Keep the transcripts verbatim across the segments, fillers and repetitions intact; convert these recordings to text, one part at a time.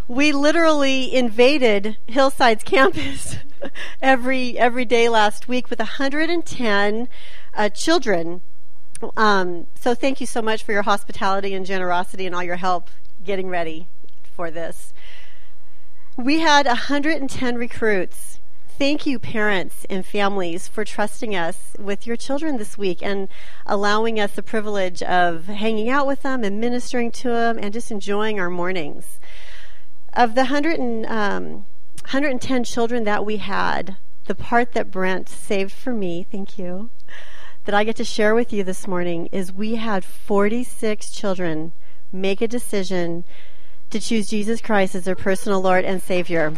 We literally invaded Hillside's campus every every day last week with one hundred ten uh, children. Um, so thank you so much for your hospitality and generosity and all your help getting ready for this. We had one hundred ten recruits. Thank you, parents and families, for trusting us with your children this week and allowing us the privilege of hanging out with them and ministering to them and just enjoying our mornings. Of the one hundred, um, one hundred ten children that we had, the part that Brent saved for me, thank you, that I get to share with you this morning is we had forty-six children make a decision to choose Jesus Christ as their personal Lord and Savior.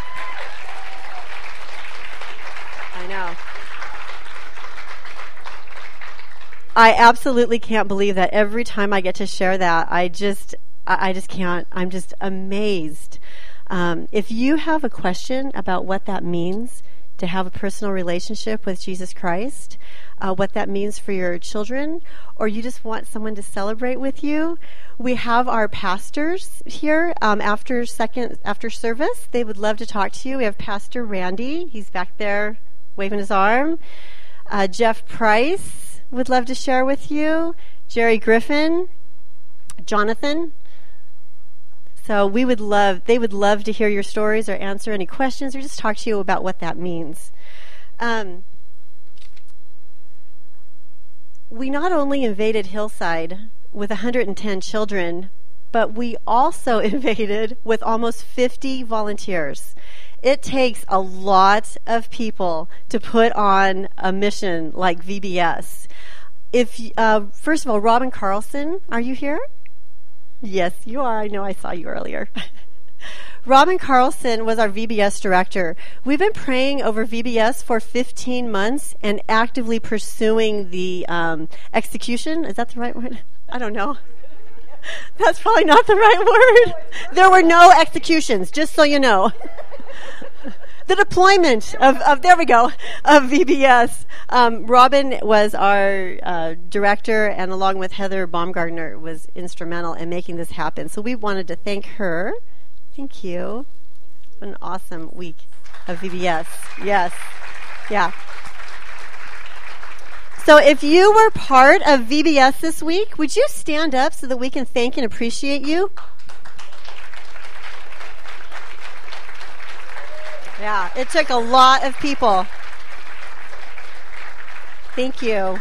I know. I absolutely can't believe that every time I get to share that. I just, I just can't. I'm just amazed. Um, if you have a question about what that means to have a personal relationship with Jesus Christ, uh, what that means for your children, or you just want someone to celebrate with you, we have our pastors here um, after second after service. They would love to talk to you. We have Pastor Randy. He's back there waving his arm. Uh, Jeff Price would love to share with you. Jerry Griffin, Jonathan. So we would love, they would love to hear your stories or answer any questions or just talk to you about what that means. Um, we not only invaded Hillside with one hundred ten children, but we also invaded with almost fifty volunteers. It takes a lot of people to put on a mission like V B S. If uh, first of all, Robin Carlson, are you here? Yes, you are. I know I saw you earlier. Robin Carlson was our V B S director. We've been praying over V B S for fifteen months and actively pursuing the um, execution. Is that the right word? I don't know. That's probably not the right word. There were no executions, just so you know. The deployment of, of, there we go, of V B S. Um, Robin was our uh, director, and along with Heather Baumgartner, was instrumental in making this happen. So we wanted to thank her. Thank you. What an awesome week of V B S. Yes. Yeah. So if you were part of V B S this week, would you stand up so that we can thank and appreciate you? Yeah, it took a lot of people. Thank you.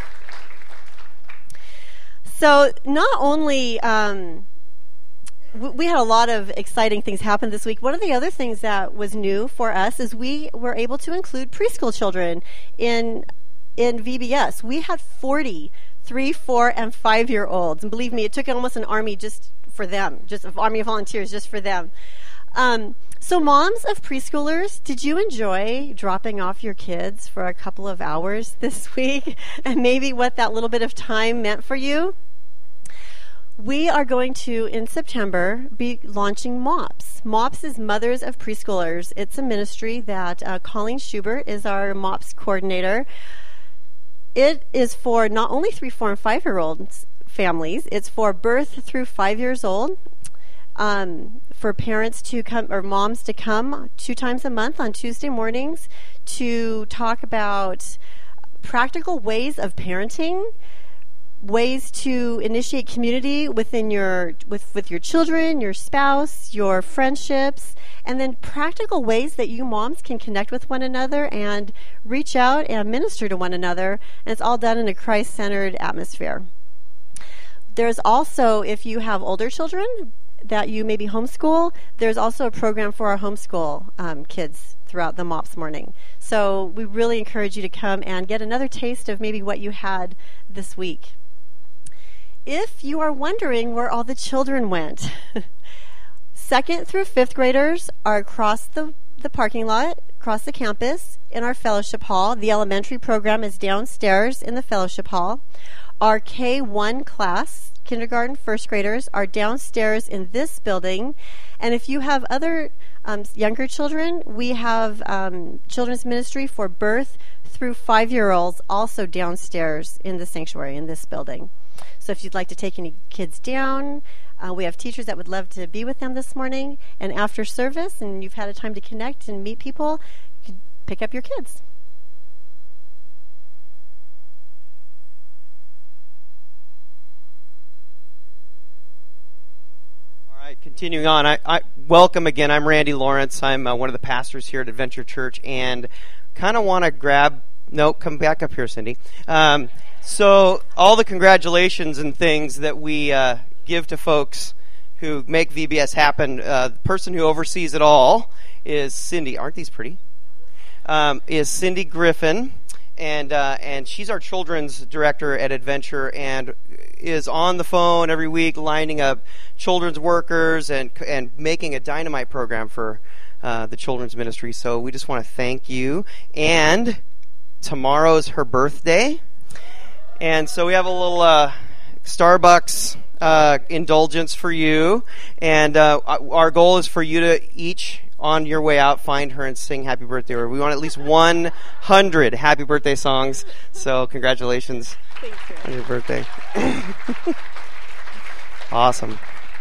So not only um, w- we had a lot of exciting things happen this week. One of the other things that was new for us is we were able to include preschool children in in V B S. We had forty three, four, and five-year-olds, and believe me, it took almost an army just for them, just an army of volunteers just for them. Um, so moms of preschoolers, did you enjoy dropping off your kids for a couple of hours this week and maybe what that little bit of time meant for you? We are going to, in September, be launching MOPS. MOPS is Mothers of Preschoolers. It's a ministry that uh, Colleen Schubert is our MOPS coordinator. It is for not only three, four, and five-year-olds families. It's for birth through five years old. Um, for parents to come, or moms to come two times a month on Tuesday mornings to talk about practical ways of parenting, ways to initiate community within your with, with your children, your spouse, your friendships, and then practical ways that you moms can connect with one another and reach out and minister to one another. And it's all done in a Christ-centered atmosphere. There's also, if you have older children that you maybe homeschool, there's also a program for our homeschool um, kids throughout the MOPS morning. So we really encourage you to come and get another taste of maybe what you had this week. If you are wondering where all the children went, second through fifth graders are across the, the parking lot, across the campus, in our fellowship hall. The elementary program is downstairs in the fellowship hall. Our K one class, kindergarten, first graders, are downstairs in this building. And if you have other um, younger children, we have um, children's ministry for birth through five-year-olds also downstairs in the sanctuary in this building. So if you'd like to take any kids down, Uh, we have teachers that would love to be with them this morning. And after service, and you've had a time to connect and meet people, you can pick up your kids. Continuing on, I, I welcome again. I'm Randy Lawrence. I'm uh, one of the pastors here at Adventure Church, and kind of want to grab. No, come back up here, Cindy. Um, so all the congratulations and things that we uh, give to folks who make V B S happen. Uh, the person who oversees it all is Cindy. Aren't these pretty? Um, is Cindy Griffin. And uh, and she's our children's director at Adventure, and is on the phone every week lining up children's workers and and making a dynamite program for uh, the children's ministry. So we just want to thank you. And tomorrow's her birthday, and so we have a little uh, Starbucks uh, indulgence for you. And uh, our goal is for you to each, on your way out, find her and sing happy birthday. Or we want at least one hundred happy birthday songs. So congratulations on your birthday. Awesome.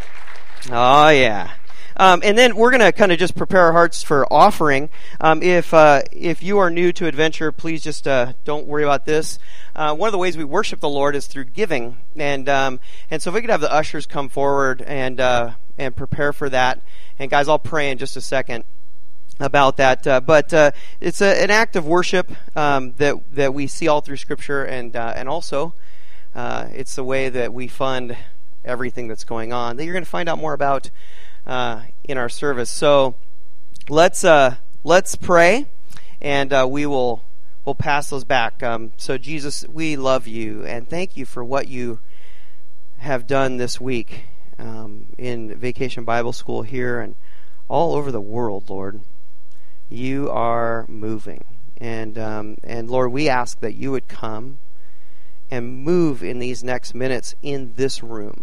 Oh, yeah. Um, and then we're going to kind of just prepare our hearts for offering. Um, if uh, if you are new to Adventure, please just uh, don't worry about this. Uh, one of the ways we worship the Lord is through giving. And um, and so if we could have the ushers come forward and uh, and prepare for that. And guys, I'll pray in just a second about that. Uh, but uh, it's a, an act of worship um, that that we see all through Scripture, and uh, and also uh, it's the way that we fund everything that's going on that you're going to find out more about uh, in our service. So let's uh, let's pray, and uh, we will we'll pass those back. Um, so Jesus, we love you and thank you for what you have done this week. Um, in Vacation Bible School here and all over the world, Lord. You are moving. And, um, and Lord, we ask that you would come and move in these next minutes in this room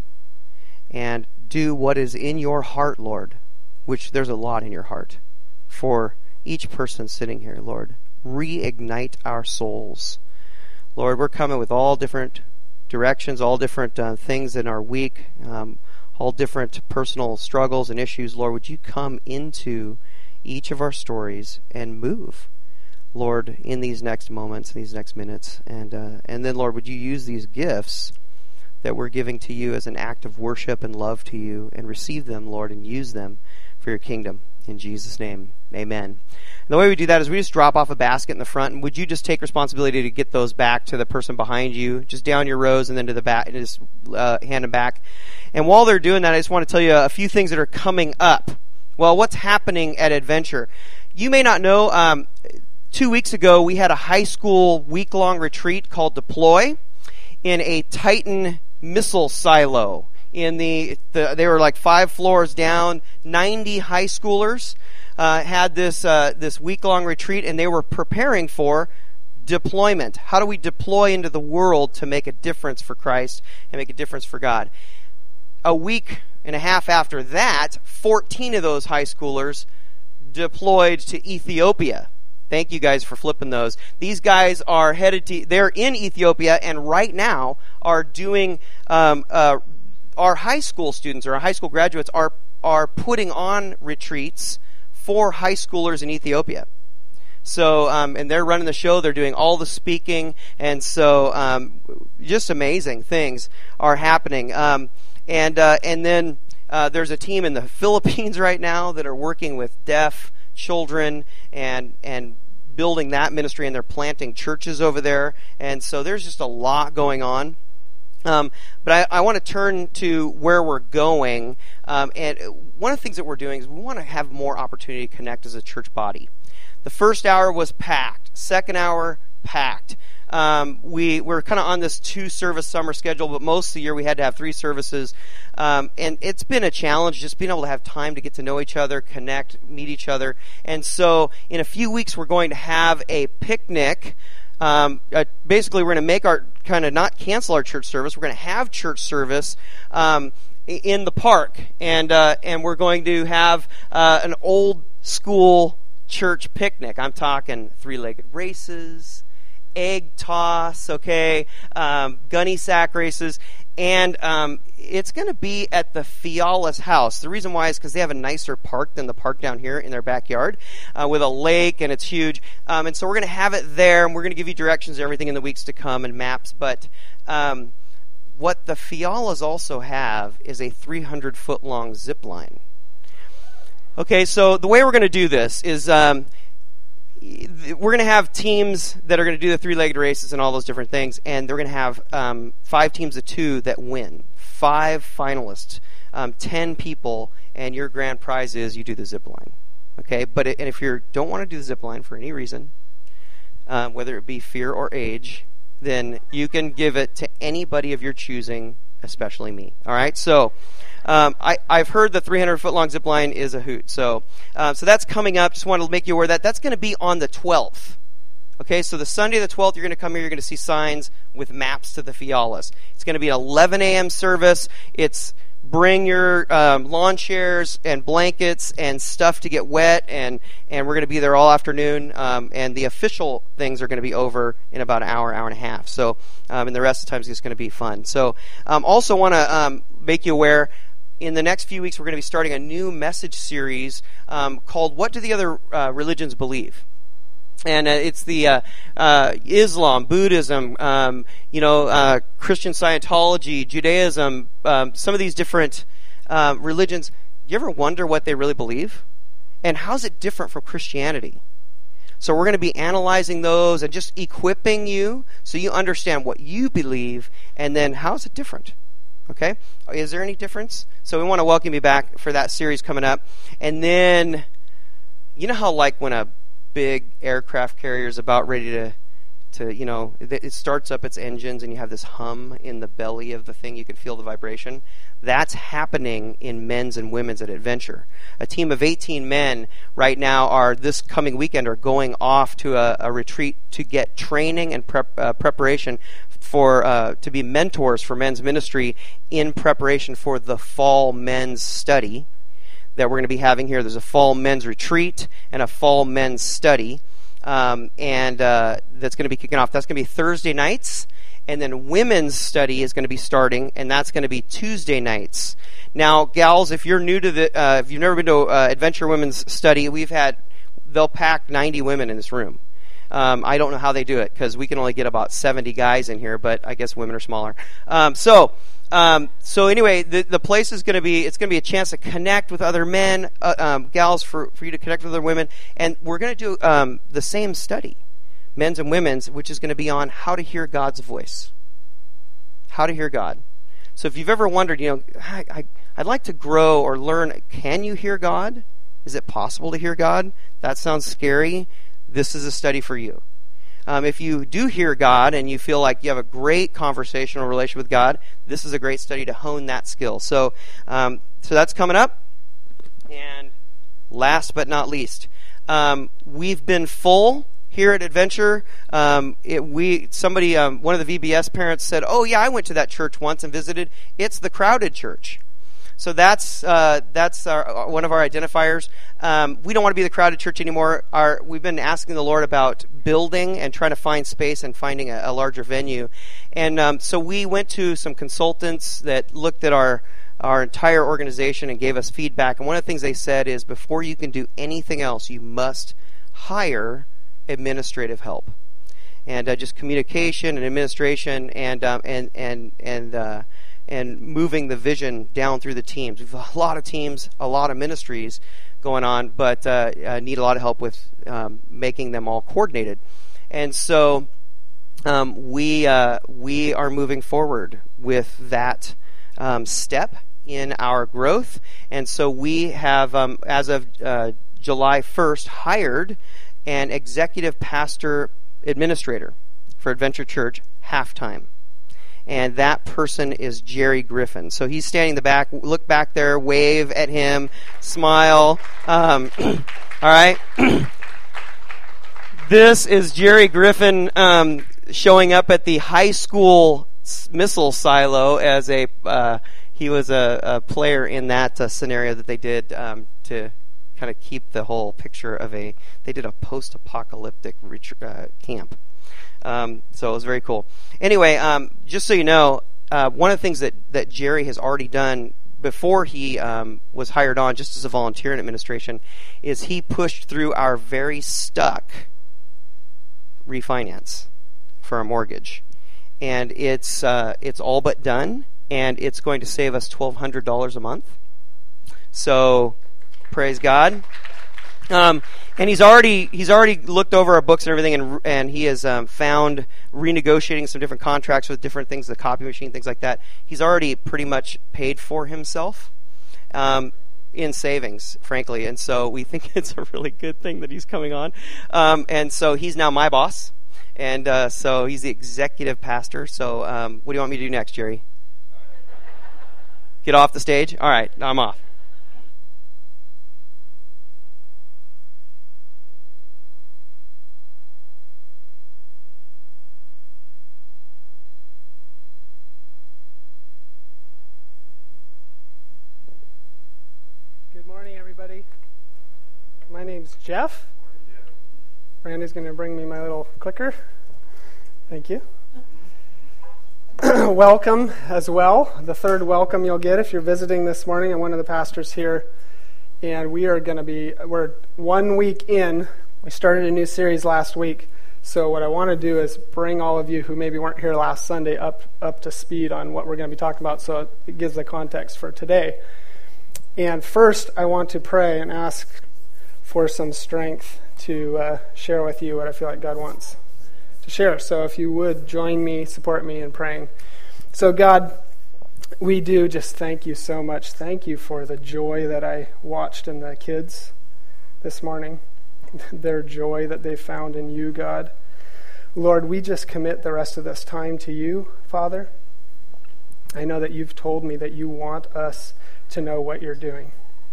and do what is in your heart, Lord, which there's a lot in your heart for each person sitting here, Lord. Reignite our souls. Lord, we're coming with all different directions, all different uh, things in our week, um, all different personal struggles and issues. Lord, would you come into each of our stories and move, Lord, in these next moments, these next minutes. And uh, and then, Lord, would you use these gifts that we're giving to you as an act of worship and love to you, and receive them, Lord, and use them for your kingdom. In Jesus' name, amen. And the way we do that is we just drop off a basket in the front, and would you just take responsibility to get those back to the person behind you, just down your rows and then to the back, and just uh, hand them back. And while they're doing that, I just want to tell you a few things that are coming up. Well, what's happening at Adventure? You may not know, um, two weeks ago we had a high school week-long retreat called Deploy in a Titan missile silo. In the, the they were like five floors down. ninety high schoolers uh, had this uh, this week-long retreat, and they were preparing for deployment. How do we deploy into the world to make a difference for Christ and make a difference for God? A week and a half after that, fourteen of those high schoolers deployed to Ethiopia. Thank you guys for flipping those. These guys are headed to, they're in Ethiopia, and right now are doing, um, uh, our high school students or our high school graduates are are putting on retreats for high schoolers in Ethiopia. So, um, and they're running the show. They're doing all the speaking, and so um, just amazing things are happening. Um, and uh, and then uh, there's a team in the Philippines right now that are working with deaf children and and building that ministry, and they're planting churches over there. And so there's just a lot going on. Um, but I, I want to turn to where we're going. Um, and one of the things that we're doing is we want to have more opportunity to connect as a church body. The first hour was packed. Second hour, packed. Um, we, we're kind of on this two-service summer schedule, but most of the year we had to have three services. Um, and it's been a challenge just being able to have time to get to know each other, connect, meet each other. And so in a few weeks we're going to have a picnic. Um, uh, basically, we're going to make our kind of not cancel our church service. We're going to have church service um, in the park, and uh, and we're going to have uh, an old school church picnic. I'm talking three-legged races, egg toss, okay, um, gunny sack races. and um, it's going to be at the Fiala's house. The reason why is because they have a nicer park than the park down here in their backyard uh, with a lake, and it's huge. Um, and so we're going to have it there, and we're going to give you directions and everything in the weeks to come and maps. But um, what the Fialas also have is a three hundred foot long zip line. Okay, so the way we're going to do this is um, we're going to have teams that are going to do the three-legged races and all those different things, and they're going to have um, five teams of two that win. Five finalists, um, ten people, and your grand prize is you do the zip line. Okay, but it, and if you don't want to do the zip line for any reason, um, whether it be fear or age, then you can give it to anybody of your choosing, especially me. All right, so um, I, I've heard the three hundred foot long zip line is a hoot. So, uh, so that's coming up. Just wanted to make you aware of that. That's going to be on the twelfth. Okay, so the Sunday the twelfth, you're going to come here, you're going to see signs with maps to the Fialas. It's going to be an eleven a.m. service. It's bring your um, lawn chairs and blankets and stuff to get wet, and, and we're going to be there all afternoon, um, and the official things are going to be over in about an hour, hour and a half. So, um, and the rest of the time is just going to be fun. So, um, also want to um, make you aware, in the next few weeks, we're going to be starting a new message series um, called What Do the Other uh, Religions Believe? And uh, it's the uh, uh, Islam, Buddhism, um, you know, uh, Christian Scientology, Judaism, um, some of these different uh, religions. Do you ever wonder what they really believe? And how's it different from Christianity? So we're going to be analyzing those and just equipping you so you understand what you believe, and then how is it different? Okay? Is there any difference? So we want to welcome you back for that series coming up. And then, you know how like when a big aircraft carrier is about ready to, to you know, it starts up its engines and you have this hum in the belly of the thing. You can feel the vibration. That's happening in men's and women's at Adventure. A team of eighteen men right now are, this coming weekend, are going off to a, a retreat to get training and prep, uh, preparation for uh, to be mentors for men's ministry in preparation for the fall men's study that we're going to be having here. There's a fall men's retreat and a fall men's study, um, and uh, that's going to be kicking off. That's going to be Thursday nights, and then women's study is going to be starting, and that's going to be Tuesday nights. Now, gals, if you're new to the, uh, if you've never been to uh, Adventure Women's Study, we've had, they'll pack ninety women in this room. Um, I don't know how they do it, because we can only get about seventy guys in here, but I guess women are smaller. Um, so, Um, so anyway, the, the place is going to be, it's going to be a chance to connect with other men, uh, um, gals, for, for you to connect with other women. And we're going to do um, the same study, men's and women's, which is going to be on how to hear God's voice. How to hear God. So if you've ever wondered, you know, I, I, I'd like to grow or learn, can you hear God? Is it possible to hear God? That sounds scary. This is a study for you. Um, if you do hear God and you feel like you have a great conversational relationship with God, this is a great study to hone that skill. So, um, so that's coming up. And last but not least, um, we've been full here at Adventure. Um, it, we somebody, um, one of the V B S parents said, "Oh yeah, I went to that church once and visited. It's the crowded church." So that's uh, that's our, one of our identifiers. Um, we don't want to be the crowded church anymore. Our, we've been asking the Lord about building and trying to find space and finding a, a larger venue. And um, so we went to some consultants that looked at our our entire organization and gave us feedback. And one of the things they said is, before you can do anything else, you must hire administrative help, and uh, just communication and administration and um, and and and. Uh, and moving the vision down through the teams. We've a lot of teams, a lot of ministries going on, but uh, uh, need a lot of help with um, making them all coordinated. And so um, we uh, we are moving forward with that um, step in our growth. And so we have, um, as of uh, July first, hired an executive pastor administrator for Adventure Church, half-time. And that person is Jerry Griffin. So he's standing in the back. Look back there, wave at him, smile. Um, all right. This is Jerry Griffin um, showing up at the high school missile silo as a, uh, he was a, a player in that uh, scenario that they did um, to kind of keep the whole picture of a, they did a post-apocalyptic ret- uh, camp. Um, so it was very cool. Anyway, um, just so you know, uh, one of the things that, that Jerry has already done before he um, was hired on just as a volunteer in administration is he pushed through our very stuck refinance for our mortgage. And it's uh, it's all but done, and it's going to save us twelve hundred dollars a month. So, praise God. Um, and he's already he's already looked over our books and everything, and and he has um, found renegotiating some different contracts with different things, the copy machine, things like that. He's already pretty much paid for himself um, in savings, frankly. And so we think it's a really good thing that he's coming on. Um, and so he's now my boss. And uh, so he's the executive pastor. So um, what do you want me to do next, Jerry? Get off the stage? All right, I'm off. Good morning, everybody. My name's Jeff. Randy's going to bring me my little clicker. Thank you. Welcome as well. The third welcome you'll get if you're visiting this morning. I'm one of the pastors here. And we are going to be, we're one week in. We started a new series last week. So what I want to do is bring all of you who maybe weren't here last Sunday up, up to speed on what we're going to be talking about so it gives the context for today. And first, I want to pray and ask for some strength to uh, share with you what I feel like God wants to share. So if you would join me, support me in praying. So God, we do just thank you so much. Thank you for the joy that I watched in the kids this morning, their joy that they found in you, God. Lord, we just commit the rest of this time to you, Father. I know that you've told me that you want us to know what you're doing,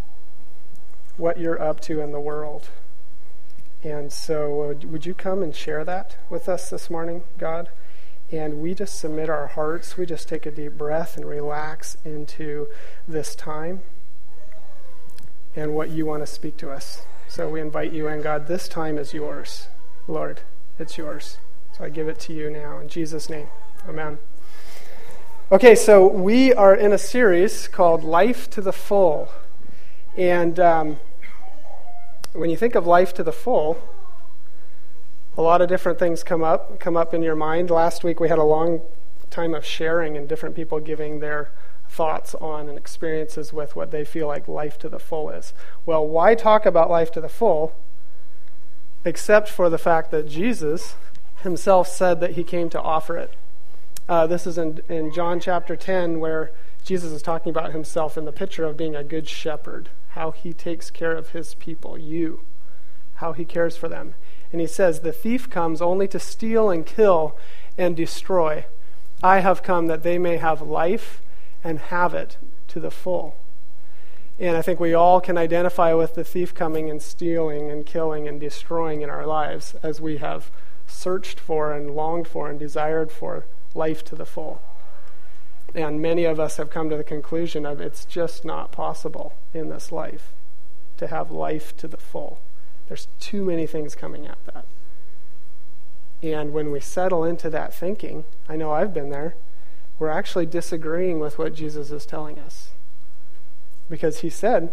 what you're up to in the world. And so uh, would you come and share that with us this morning, God? And we just submit our hearts. We just take a deep breath and relax into this time and what you want to speak to us. So we invite you in, God. This time is yours, Lord. It's yours. So I give it to you now in Jesus' name. Amen. Okay, so we are in a series called Life to the Full. And um, when you think of life to the full, a lot of different things come up, come up in your mind. Last week we had a long time of sharing and different people giving their thoughts on and experiences with what they feel like life to the full is. Well, why talk about life to the full except for the fact that Jesus himself said that he came to offer it. Uh, this is in, in John chapter ten where Jesus is talking about himself in the picture of being a good shepherd, how he takes care of his people, you, how he cares for them. And he says, the thief comes only to steal and kill and destroy. I have come that they may have life and have it to the full. And I think we all can identify with the thief coming and stealing and killing and destroying in our lives as we have searched for and longed for and desired for life to the full. And many of us have come to the conclusion of it's just not possible in this life to have life to the full. There's too many things coming at that. And when we settle into that thinking, I know I've been there, we're actually disagreeing with what Jesus is telling us. Because he said,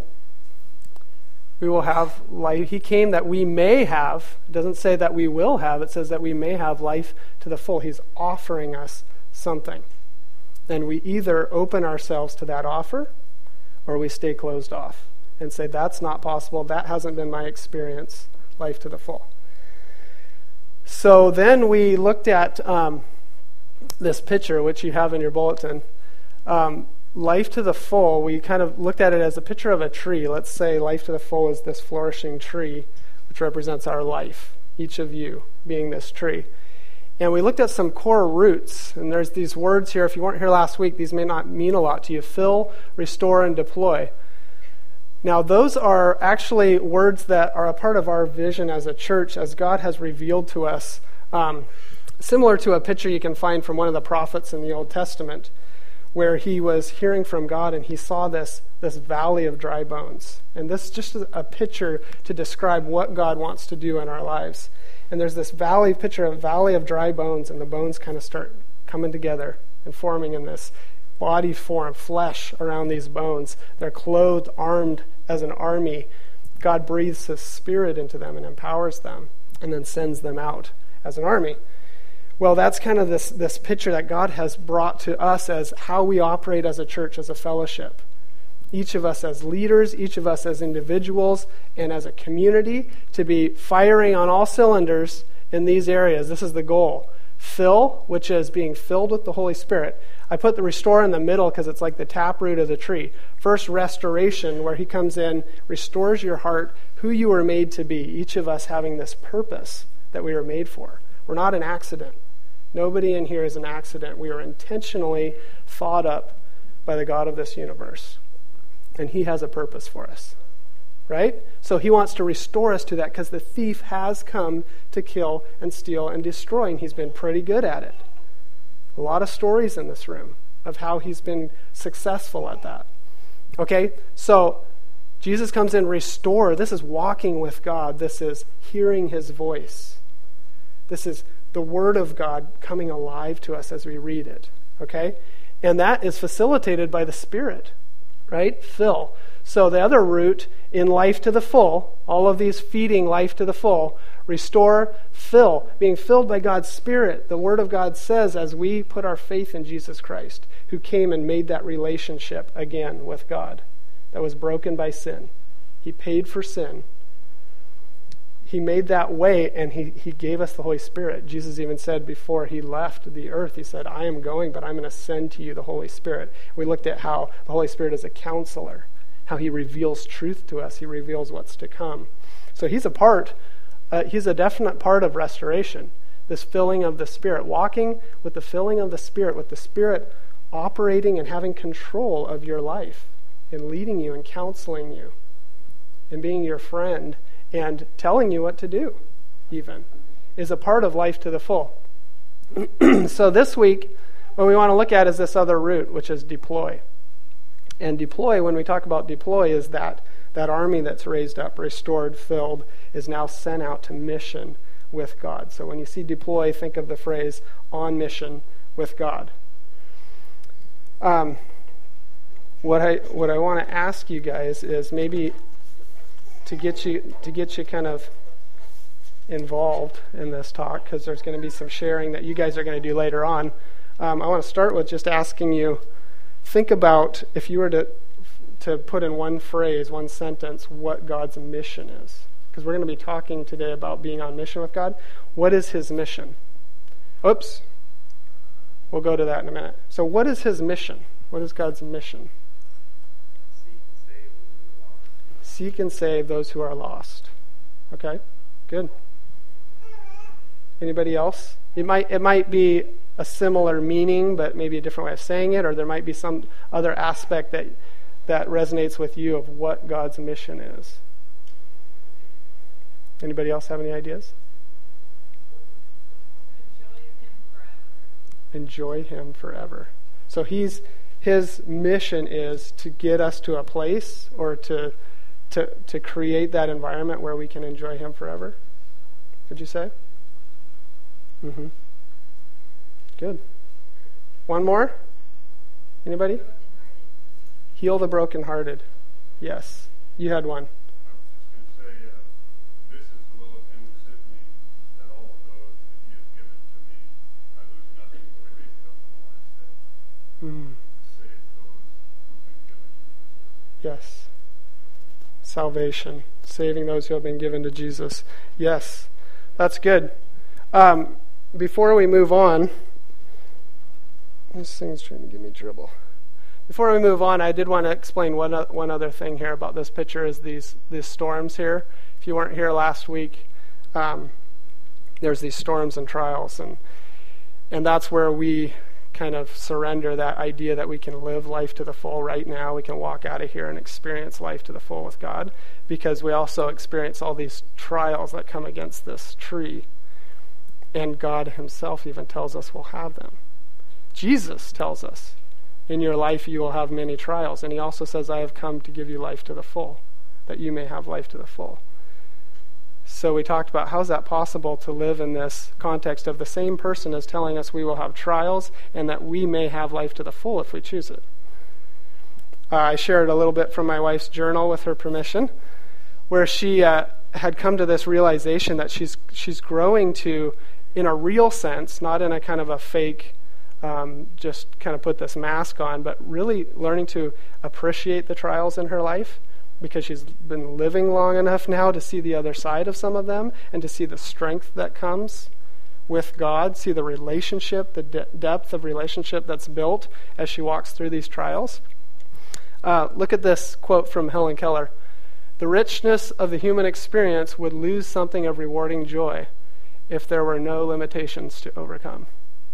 we will have life. He came that we may have. It doesn't say that we will have. It says that we may have life to the full. He's offering us something. And we either open ourselves to that offer or we stay closed off and say, that's not possible. That hasn't been my experience, life to the full. So then we looked at um, this picture, which you have in your bulletin. Um, life to the full, we kind of looked at it as a picture of a tree. Let's say life to the full is this flourishing tree, which represents our life, each of you being this tree. And we looked at some core roots, and there's these words here. If you weren't here last week, these may not mean a lot to you. Fill, restore, and deploy. Now, those are actually words that are a part of our vision as a church, as God has revealed to us, um, similar to a picture you can find from one of the prophets in the Old Testament, where he was hearing from God and he saw this, this valley of dry bones. And this is just a picture to describe what God wants to do in our lives. And there's this valley, picture of valley of dry bones, and the bones kind of start coming together and forming in this body form, flesh around these bones. They're clothed, armed as an army. God breathes his Spirit into them and empowers them and then sends them out as an army. Well, that's kind of this, this picture that God has brought to us as how we operate as a church, as a fellowship. Each of us as leaders, each of us as individuals, and as a community to be firing on all cylinders in these areas. This is the goal. Fill, which is being filled with the Holy Spirit. I put the restore in the middle because it's like the taproot of the tree. First, restoration, where he comes in, restores your heart, who you were made to be, each of us having this purpose that we were made for. We're not an accident. Nobody in here is an accident. We are intentionally thought up by the God of this universe. And he has a purpose for us. Right? So he wants to restore us to that because the thief has come to kill and steal and destroy, and he's been pretty good at it. A lot of stories in this room of how he's been successful at that. Okay? So Jesus comes in, restore. This is walking with God. This is hearing his voice. This is the Word of God coming alive to us as we read it. Okay? And that is facilitated by the Spirit. Right? Fill. So the other root in life to the full, all of these feeding life to the full, restore, fill, being filled by God's Spirit. The Word of God says as we put our faith in Jesus Christ, who came and made that relationship again with God that was broken by sin. He paid for sin. He made that way, and he, he gave us the Holy Spirit. Jesus even said before he left the earth, he said, I am going, but I'm going to send to you the Holy Spirit. We looked at how the Holy Spirit is a counselor, how he reveals truth to us. He reveals what's to come. So he's a part, uh, he's a definite part of restoration, this filling of the Spirit, walking with the filling of the Spirit, with the Spirit operating and having control of your life and leading you and counseling you and being your friend and telling you what to do, even, is a part of life to the full. So this week, what we want to look at is this other root, which is deploy. And deploy, when we talk about deploy, is that that army that's raised up, restored, filled, is now sent out to mission with God. So when you see deploy, think of the phrase on mission with God. Um, what I what I want to ask you guys is maybe to get you to get you kind of involved in this talk, because there's going to be some sharing that you guys are going to do later on. Um, I want to start with just asking you, think about if you were to to put in one phrase, one sentence, what God's mission is. Because we're going to be talking today about being on mission with God. What is his mission? Oops. We'll go to that in a minute. So what is his mission? What is God's mission? Seek and save those who are lost. Okay, good. Anybody else? It might it might be a similar meaning, but maybe a different way of saying it, or there might be some other aspect that that resonates with you of what God's mission is. Anybody else have any ideas? Enjoy him forever. So he's his mission is to get us to a place or to to to create that environment where we can enjoy him forever. Would you say? Mm-hmm. Good. One more? Anybody? Heal the brokenhearted. Yes. You had one. Mm. Yes. Salvation. Saving those who have been given to Jesus. Yes. That's good. Um, before we move on, this thing's trying to give me dribble. Before we move on, I did want to explain one one other thing here about this picture is these these storms here. If you weren't here last week, um, there's these storms and trials, and and that's where we kind of surrender that idea that we can live life to the full right now. We can walk out of here and experience life to the full with God, because we also experience all these trials that come against this tree. And God himself even tells us we'll have them. Jesus tells us, in your life you will have many trials. And he also says, I have come to give you life to the full, that you may have life to the full. So we talked about how is that possible to live in this context of the same person as telling us we will have trials and that we may have life to the full if we choose it. Uh, I shared a little bit from my wife's journal with her permission, where she uh, had come to this realization that she's she's growing to, in a real sense, not in a kind of a fake, um, just kind of put this mask on, but really learning to appreciate the trials in her life, because she's been living long enough now to see the other side of some of them and to see the strength that comes with God, see the relationship, the de- depth of relationship that's built as she walks through these trials. Uh, look at this quote from Helen Keller. The richness of the human experience would lose something of rewarding joy if there were no limitations to overcome.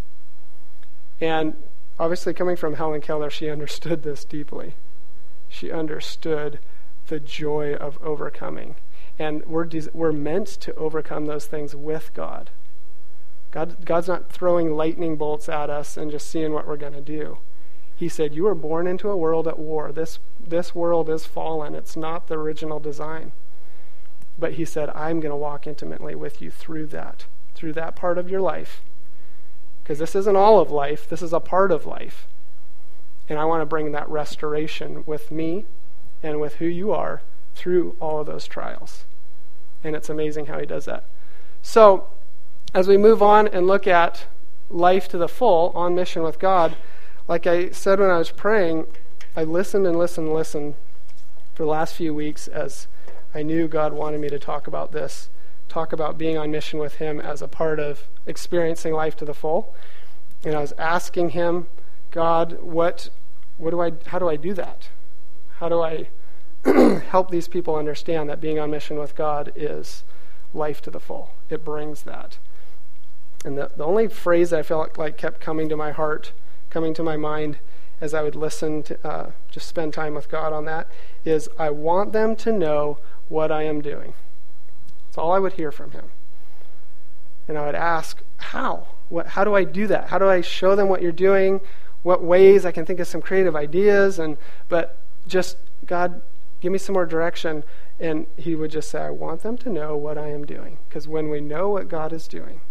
And obviously coming from Helen Keller, she understood this deeply. She understood the joy of overcoming. And we're des- we're meant to overcome those things with God. God. God's not throwing lightning bolts at us and just seeing what we're going to do. He said, you were born into a world at war. This, this world is fallen. It's not the original design. But he said, I'm going to walk intimately with you through that, through that part of your life. Because this isn't all of life. This is a part of life. And I want to bring that restoration with me and with who you are through all of those trials. And it's amazing how he does that. So, as we move on and look at life to the full, on mission with God, like I said when I was praying, I listened and listened and listened for the last few weeks as I knew God wanted me to talk about this, talk about being on mission with him as a part of experiencing life to the full. And I was asking him, God, what, what do I, how do I do that? How do I help these people understand that being on mission with God is life to the full? It brings that. And the, the only phrase that I felt like kept coming to my heart, coming to my mind as I would listen to, uh, just spend time with God on that, is I want them to know what I am doing. That's all I would hear from him. And I would ask, how? What? How do I do that? How do I show them what you're doing? What ways? I can think of some creative ideas, and but just, God, give me some more direction. And he would just say, I want them to know what I am doing. Because when we know what God is doing,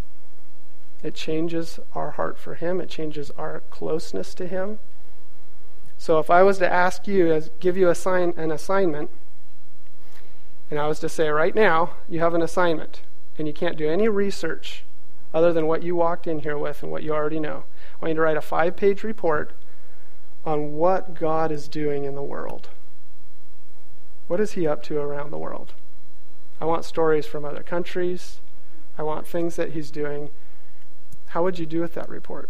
it changes our heart for him. It changes our closeness to him. So if I was to ask you, as give you a sign, an assignment, and I was to say, right now, you have an assignment, and you can't do any research other than what you walked in here with and what you already know. I want you to write a five-page report on what God is doing in the world. What is he up to around the world? I want stories from other countries. I want things that he's doing. How would you do with that report?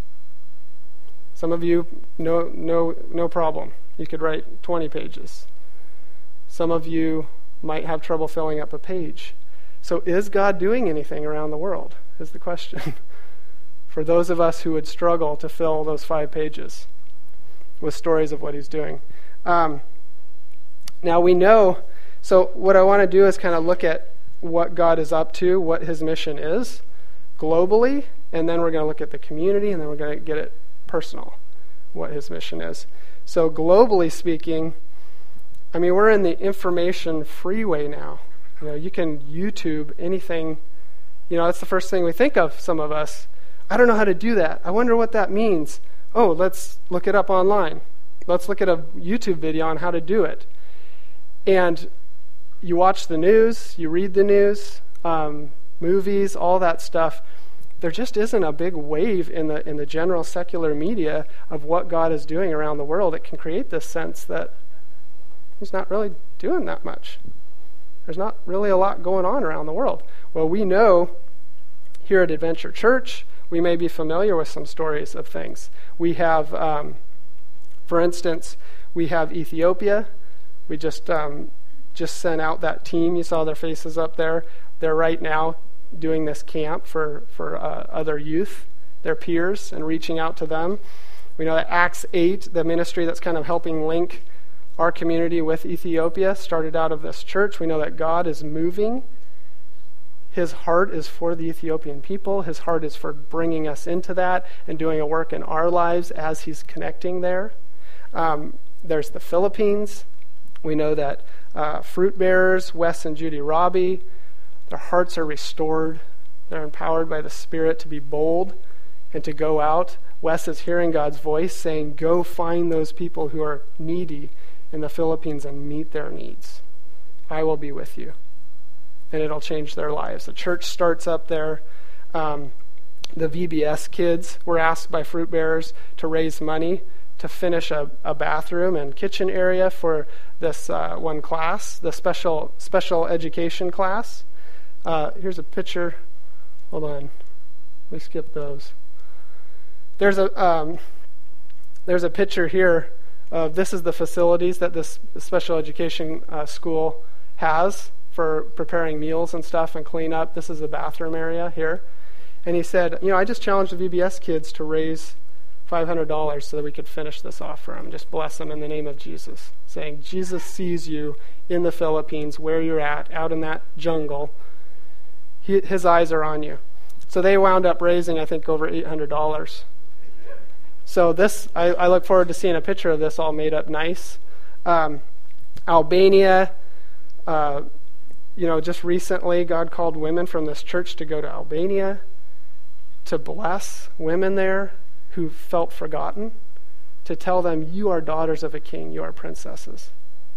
Some of you, no, no, no problem. You could write twenty pages. Some of you might have trouble filling up a page. So is God doing anything around the world, is the question. For those of us who would struggle to fill those five pages with stories of what he's doing. Um, now we know, so what I want to do is kind of look at what God is up to, what his mission is, globally, and then we're going to look at the community, and then we're going to get it personal, what his mission is. So globally speaking, I mean, we're in the information freeway now. You know, you can YouTube anything. You know, that's the first thing we think of, some of us. I don't know how to do that. I wonder what that means. Oh, let's look it up online. Let's look at a YouTube video on how to do it. And you watch the news, you read the news, um, movies, all that stuff. There just isn't a big wave in the in the general secular media of what God is doing around the world. It can create this sense that he's not really doing that much. There's not really a lot going on around the world. Well, we know here at Adventure Church, we may be familiar with some stories of things. We have, um, for instance, we have Ethiopia. We just um, just sent out that team. You saw their faces up there. They're right now doing this camp for, for uh, other youth, their peers, and reaching out to them. We know that Acts eight, the ministry that's kind of helping link our community with Ethiopia, started out of this church. We know that God is moving. His heart is for the Ethiopian people. His heart is for bringing us into that and doing a work in our lives as he's connecting there. Um, there's the Philippines. We know that uh, Fruit Bearers, Wes and Judy Robbie, Their hearts are restored. They're empowered by the Spirit to be bold and to go out. Wes is hearing God's voice saying, go find those people who are needy in the Philippines and meet their needs. I will be with you. And it'll change their lives. The church starts up there. Um, the V B S kids were asked by fruit bearers to raise money to finish a, a bathroom and kitchen area for this uh, one class, the special special education class. Uh, here's a picture. Hold on. Let me skip those. There's a um, there's a picture here of this is the facilities that this special education uh, school has for preparing meals and stuff and cleanup. This is the bathroom area here. And he said, you know, I just challenged the V B S kids to raise five hundred dollars so that we could finish this off for them. Just bless them in the name of Jesus. Saying, Jesus sees you in the Philippines, where you're at, out in that jungle. He, his eyes are on you. So they wound up raising, I think, over eight hundred dollars. So this, I, I look forward to seeing a picture of this all made up nice. Um, Albania, uh, you know, just recently God called women from this church to go to Albania to bless women there who felt forgotten, to tell them, you are daughters of a king, you are princesses.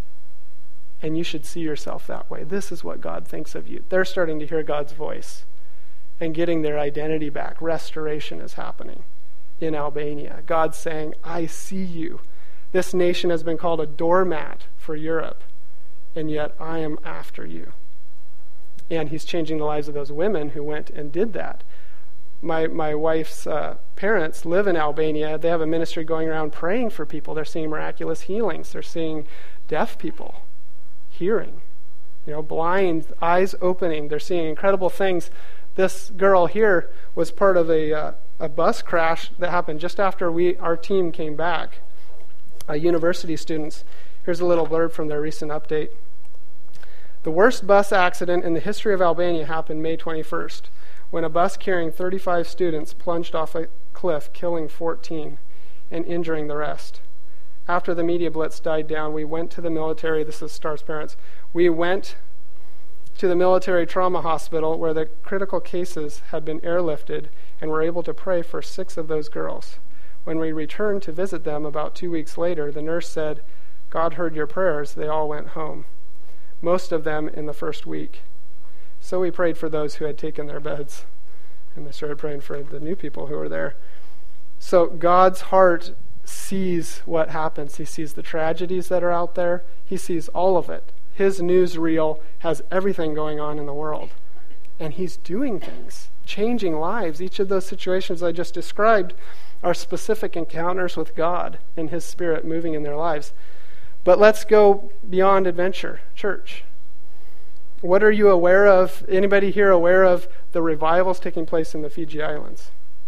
And you should see yourself that way. This is what God thinks of you. They're starting to hear God's voice and getting their identity back. Restoration is happening in Albania. God's saying, I see you. This nation has been called a doormat for Europe, and yet I am after you. And he's changing the lives of those women who went and did that. My my wife's uh, parents live in Albania. They have a ministry going around praying for people. They're seeing miraculous healings. They're seeing deaf people hearing, you know, blind eyes opening. They're seeing incredible things. This girl here was part of a uh, a bus crash that happened just after we our team came back. Uh, university students. Here's a little blurb from their recent update. The worst bus accident in the history of Albania happened May twenty-first, when a bus carrying thirty-five students plunged off a cliff, killing fourteen and injuring the rest. After the media blitz died down, we went to the military, this is Star's parents, we went to the military trauma hospital where the critical cases had been airlifted and were able to pray for six of those girls. When we returned to visit them about two weeks later, the nurse said, God heard your prayers, they all went home. Most of them in the first week. So we prayed for those who had taken their beds, and they started praying for the new people who were there. So God's heart sees what happens. He sees the tragedies that are out there. He sees all of it. His newsreel has everything going on in the world. And he's doing things, changing lives. Each of those situations I just described are specific encounters with God and his Spirit moving in their lives. But let's go beyond adventure. Church, what are you aware of? Anybody here aware of the revivals taking place in the Fiji Islands?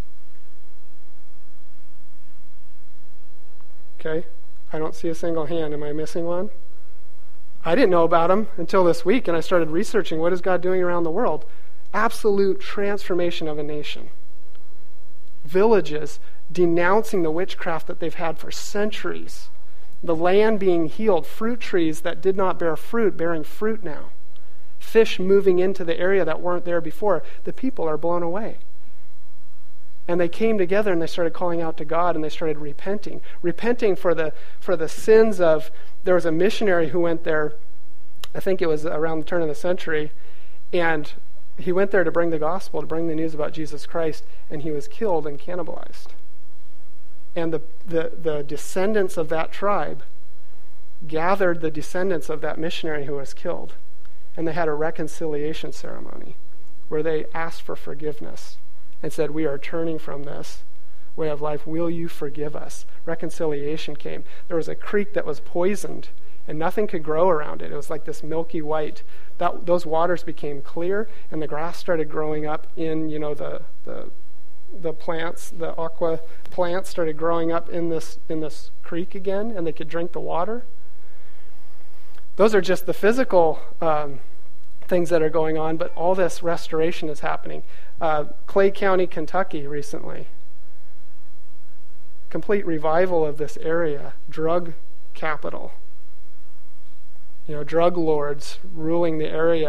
Okay, I don't see a single hand. Am I missing one? I didn't know about them until this week, and I started researching what is God doing around the world. Absolute transformation of a nation. Villages denouncing the witchcraft that they've had for centuries. The land being healed, fruit trees that did not bear fruit, bearing fruit now. Fish moving into the area that weren't there before. The people are blown away. And they came together and they started calling out to God and they started repenting. Repenting for the for the sins of, there was a missionary who went there, I think it was around the turn of the century, and he went there to bring the gospel, to bring the news about Jesus Christ, and he was killed and cannibalized. And the, the, the descendants of that tribe gathered the descendants of that missionary who was killed. And they had a reconciliation ceremony where they asked for forgiveness and said, we are turning from this way of life. Will you forgive us? Reconciliation came. There was a creek that was poisoned and nothing could grow around it. It was like this milky white. That, those waters became clear and the grass started growing up in, you know, the the the plants, the aqua plants started growing up in this in this creek again, and they could drink the water. Those are just the physical um, things that are going on, but all this restoration is happening. Uh, Clay County, Kentucky recently. Complete revival of this area, drug capital. You know, drug lords ruling the area,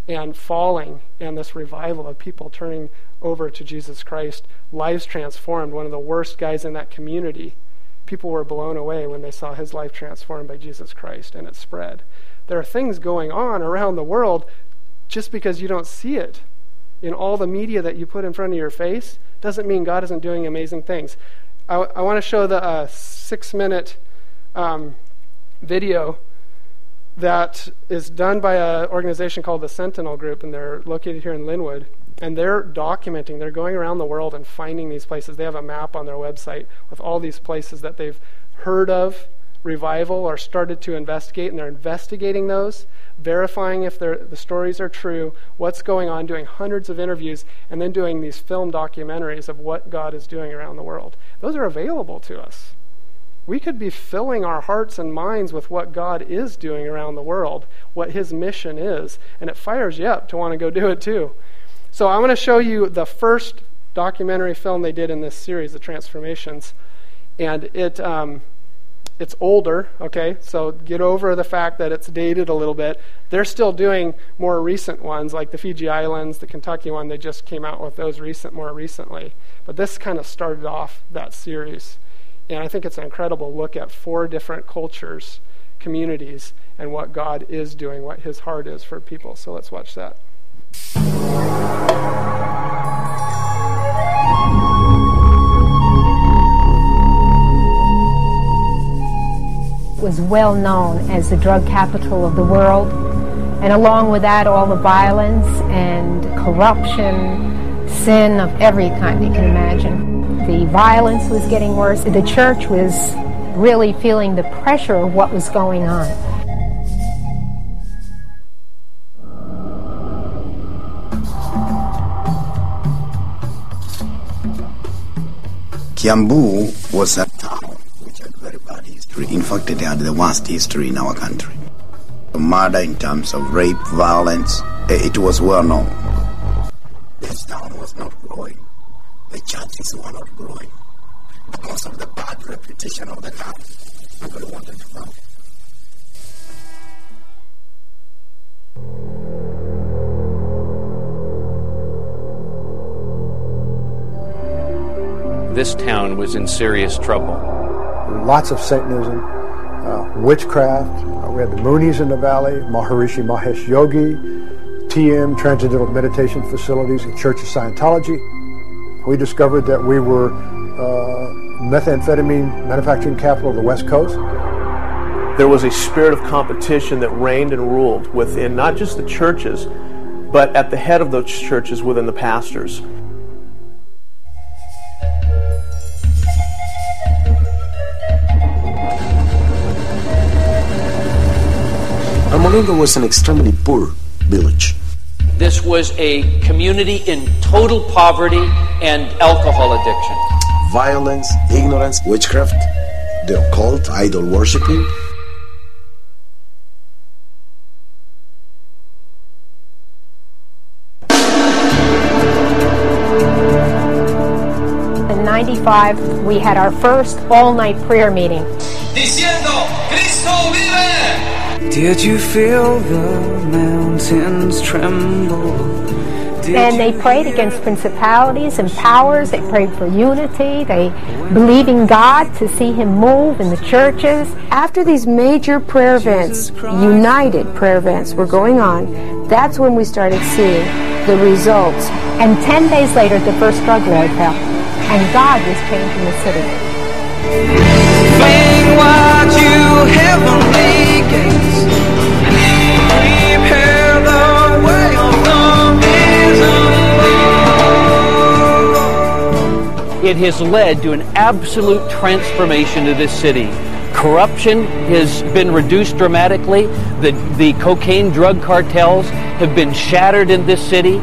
and falling, and this revival of people turning over to Jesus Christ, lives transformed. One of the worst guys in that community, people were blown away when they saw his life transformed by Jesus Christ, and it spread. There are things going on around the world just because you don't see it in all the media that you put in front of your face doesn't mean God isn't doing amazing things. I, I want to show the uh, six-minute um, video that is done by an organization called the Sentinel Group, and they're located here in Linwood. And they're documenting, they're going around the world and finding these places. They have a map on their website with all these places that they've heard of revival or started to investigate, and they're investigating those, verifying if the stories are true, what's going on, doing hundreds of interviews, and then doing these film documentaries of what God is doing around the world. Those are available to us. We could be filling our hearts and minds with what God is doing around the world, what his mission is, and it fires you up to want to go do it too. So I'm going to show you the first documentary film they did in this series, The Transformations, and it um, it's older, okay? So get over the fact that it's dated a little bit. They're still doing more recent ones, like the Fiji Islands, the Kentucky one. They just came out with those recent, more recently. But this kind of started off that series. And I think it's an incredible look at four different cultures, communities, and what God is doing, what his heart is for people. So let's watch that. Was well known as the drug capital of the world, and along with that all the violence and corruption, sin of every kind you can imagine. The violence was getting worse. The church was really feeling the pressure of what was going on. Kiambu was a town which had very bad history. In fact, it had the worst history in our country. The murder in terms of rape, violence, it was well known. This town was not growing. The churches were not growing because of the bad reputation of the town. Nobody wanted to come. This town was in serious trouble. Lots of Satanism, uh, witchcraft. Uh, we had the Moonies in the valley, Maharishi Mahesh Yogi, T M, Transcendental Meditation Facilities, and Church of Scientology. We discovered that we were uh, methamphetamine manufacturing capital of the West Coast. There was a spirit of competition that reigned and ruled within not just the churches, but at the head of those churches within the pastors. Armolingo was an extremely poor village. This was a community in total poverty and alcohol addiction. Violence, ignorance, witchcraft, the occult, idol worshipping. In ninety-five, we had our first all-night prayer meeting. Diciendo, Cristo vive! Did you feel the mountains tremble? Did and they prayed against principalities and powers. They prayed for unity. They believed in God to see him move in the churches. After these major prayer events, united prayer events were going on, that's when we started seeing the results. And ten days later, the first drug lord fell. And God was changing the city. Fling wide you heavenly gates, prepare the way of the risen Lord. It has led to an absolute transformation of this city. Corruption has been reduced dramatically. The, the cocaine drug cartels have been shattered in this city.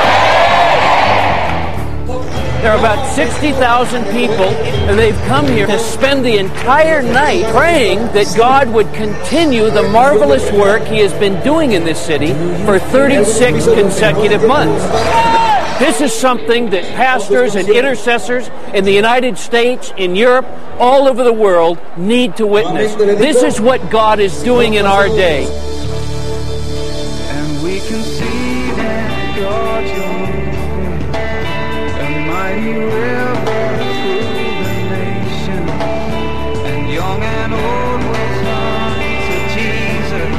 There are about sixty thousand people, and they've come here to spend the entire night praying that God would continue the marvelous work he has been doing in this city for thirty-six consecutive months. This is something that pastors and intercessors in the United States, in Europe, all over the world need to witness. This is what God is doing in our day. And we can see that God you're moving, a mighty river through the nation, and young and old will come to Jesus.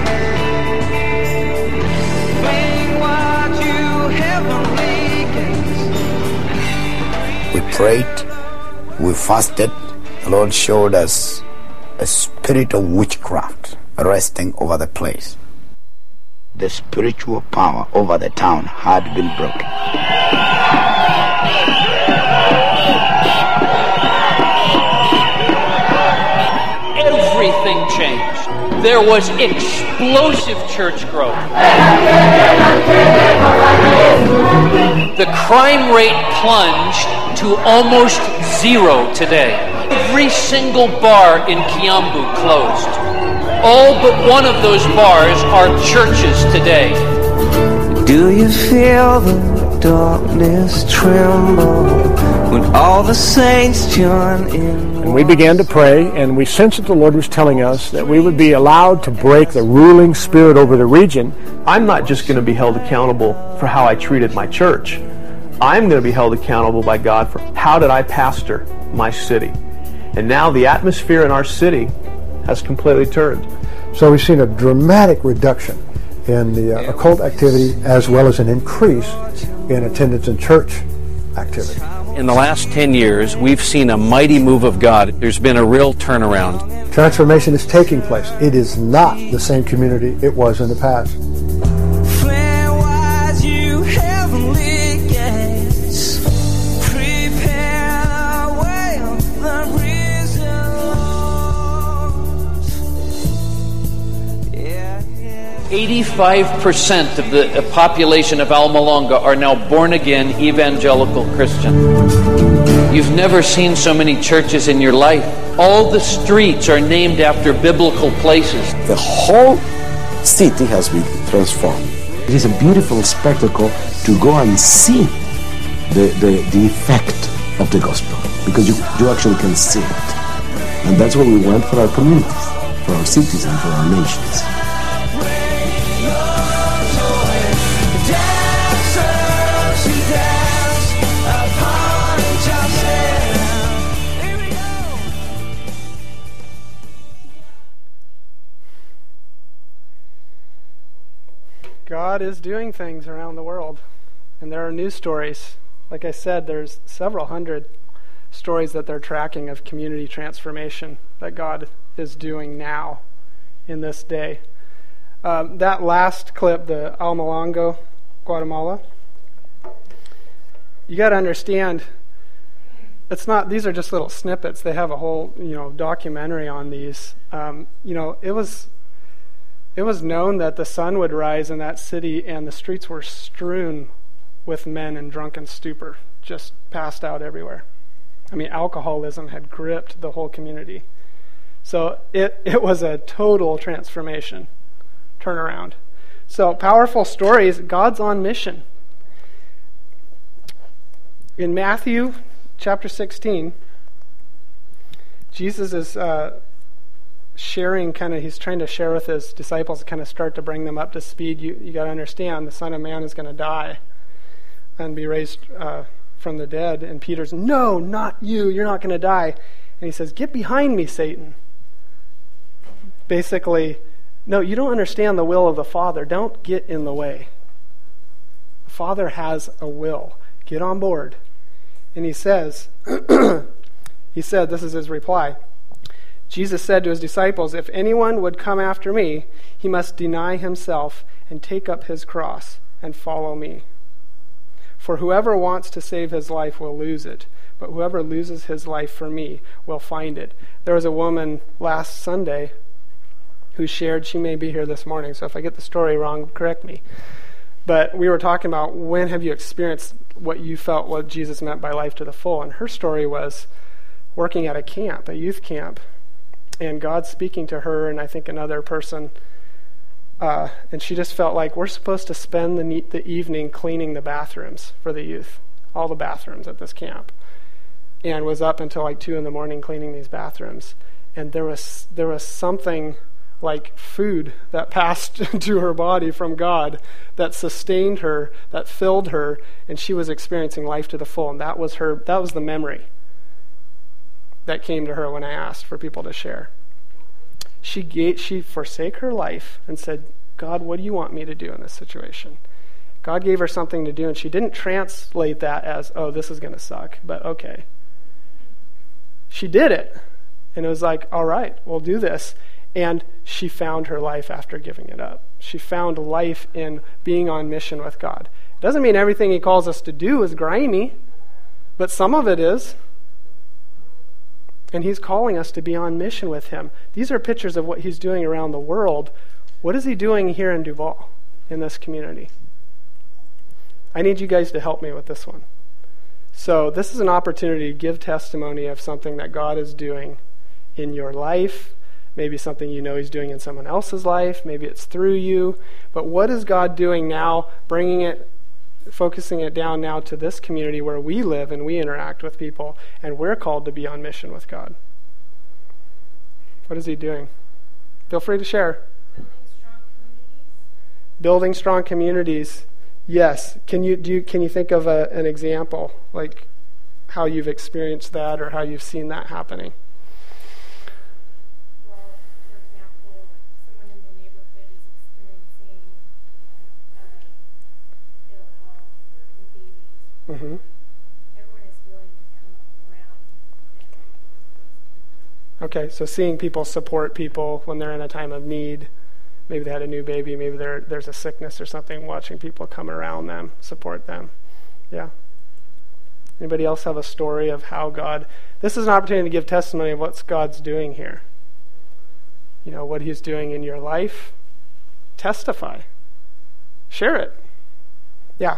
Fling wide you heavenly gates. We prayed, we fasted. The Lord showed us a spirit of witchcraft resting over the place. The spiritual power over the town had been broken. Everything changed. There was explosive church growth. The crime rate plunged to almost zero today. Every single bar in Kiambu closed. All but one of those bars are churches today. Do you feel the darkness tremble when all the saints join in? And we began to pray, and we sensed that the Lord was telling us that we would be allowed to break the ruling spirit over the region. I'm not just going to be held accountable for how I treated my church. I'm going to be held accountable by God for how did I pastor my city. And now the atmosphere in our city has completely turned. So we've seen a dramatic reduction in the uh, occult activity as well as an increase in attendance in church activity. In the last ten years, we've seen a mighty move of God. There's been a real turnaround. Transformation is taking place. It is not the same community it was in the past. eighty-five percent of the population of Almalonga are now born-again evangelical Christian. You've never seen so many churches in your life. All the streets are named after biblical places. The whole city has been transformed. It is a beautiful spectacle to go and see the, the, the effect of the gospel, because you, you actually can see it. And that's what we want for our communities, for our cities, and for our nations. God is doing things around the world, and there are news stories. Like I said, there's several hundred stories that they're tracking of community transformation that God is doing now in this day. Um, that last clip, the Almalongo, Guatemala, you got to understand, it's not, these are just little snippets. They have a whole, you know, documentary on these. Um, you know, it was It was known that the sun would rise in that city and the streets were strewn with men in drunken stupor, just passed out everywhere. I mean, alcoholism had gripped the whole community. So it, it was a total transformation, turnaround. So powerful stories, God's on mission. In Matthew chapter sixteen, Jesus is... Uh, sharing kind of, he's trying to share with his disciples to kind of start to bring them up to speed. You you got to understand, the Son of Man is going to die and be raised uh, from the dead. And Peter's, no, not you. You're not going to die. And he says, get behind me, Satan. Basically, no, you don't understand the will of the Father. Don't get in the way. The Father has a will. Get on board. And he says, he said, this is his reply. Jesus said to his disciples, if anyone would come after me, he must deny himself and take up his cross and follow me. For whoever wants to save his life will lose it, but whoever loses his life for me will find it. There was a woman last Sunday who shared, she may be here this morning, so if I get the story wrong, correct me. But we were talking about when have you experienced what you felt what Jesus meant by life to the full, and her story was working at a camp, a youth camp, and God speaking to her and I think another person, uh, and she just felt like we're supposed to spend the, the evening cleaning the bathrooms for the youth, all the bathrooms at this camp, and was up until like two in the morning cleaning these bathrooms. And there was there was something like food that passed to her body from God, that sustained her, that filled her, and she was experiencing life to the full. And that was her, that was the memory that came to her when I asked for people to share. She gave, she forsake her life and said, God, what do you want me to do in this situation? God gave her something to do, and she didn't translate that as, oh, this is going to suck, but okay. She did it, and it was like, all right, we'll do this. And she found her life after giving it up. She found life in being on mission with God. It doesn't mean everything he calls us to do is grimy, but some of it is. And he's calling us to be on mission with him. These are pictures of what he's doing around the world. What is he doing here in Duval, in this community? I need you guys to help me with this one. So this is an opportunity to give testimony of something that God is doing in your life. Maybe something you know he's doing in someone else's life. Maybe it's through you. But what is God doing now, bringing it, focusing it down now to this community where we live and we interact with people, and we're called to be on mission with God? What is he doing? Feel free to share. Building strong communities. Building strong communities. Yes. Can you do? You, can you think of a, an example, like how you've experienced that or how you've seen that happening? Mm-hmm. Everyone is willing to come around. Okay, so seeing people support people when they're in a time of need. Maybe they had a new baby, maybe there's a sickness or something, watching people come around them, support them. Yeah. Anybody else have a story of how God... This is an opportunity to give testimony of what God's doing here. You know, what he's doing in your life. Testify. Share it. Yeah.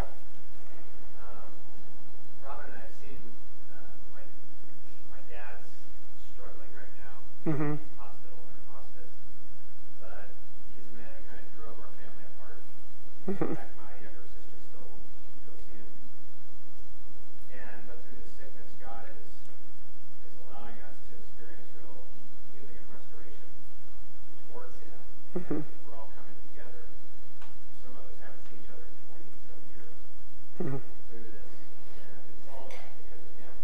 Mm-hmm. Hospital or hospice, but he's a man who kind of drove our family apart. Mm-hmm. In fact, my younger sister still won't go see him. And but through this sickness, God is is allowing us to experience real healing and restoration towards him. Mm-hmm. We're all coming together. Some of us haven't seen each other in twenty-some years mm-hmm. through this, and it's all because of him.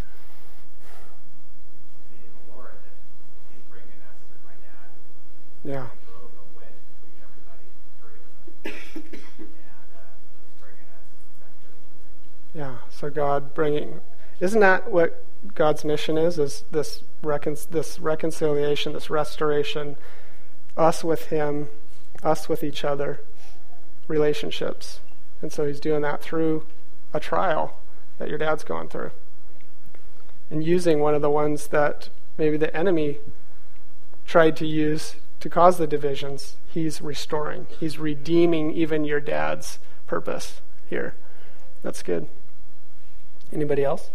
Yeah. Yeah. So God bringing, isn't that what God's mission is? Is this recon, this reconciliation, this restoration, us with Him, us with each other, relationships, and so He's doing that through a trial that your dad's going through, and using one of the ones that maybe the enemy tried to use to cause the divisions. He's restoring. He's redeeming even your dad's purpose here. That's good. Anybody else?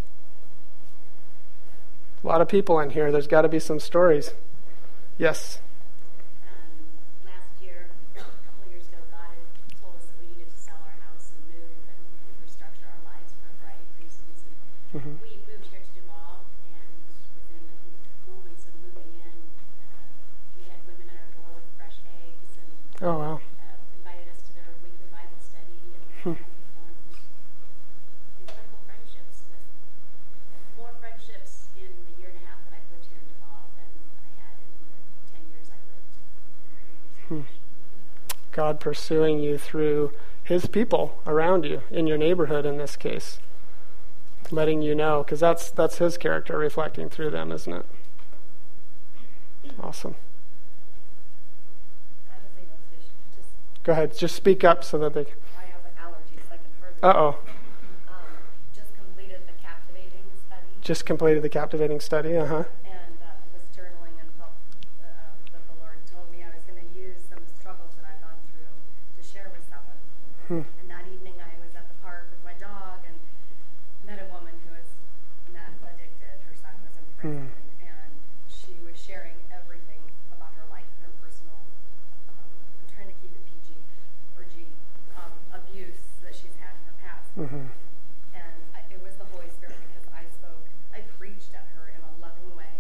A lot of people in here. There's got to be some stories. Yes? Um, last year, a couple of years ago, God had told us that we needed to sell our house and move and restructure our lives for a variety of reasons. Mm-hmm. We moved here to Duval, and within I think, moments of moving in, oh, wow. Uh, invited us to their weekly Bible study and hmm. formed incredible friendships with more friendships in the year and a half that I've lived here in Duval than I had in the ten years I lived. Hmm. God pursuing you through his people around you, in your neighborhood in this case, letting you know, because that's, that's his character reflecting through them, isn't it? Awesome. Go ahead. Just speak up so that they... I have allergies. I can hardly... Uh-oh. Um, just completed the captivating study. Just completed the captivating study, uh-huh. And uh, was journaling and felt uh, that the Lord told me I was going to use some struggles that I've gone through to share with someone. Hmm. And that evening I was at the park with my dog and met a woman who was meth addicted. Her son was in prison. Hmm. Mm-hmm. And I, it was the Holy Spirit, because I spoke, I preached at her in a loving way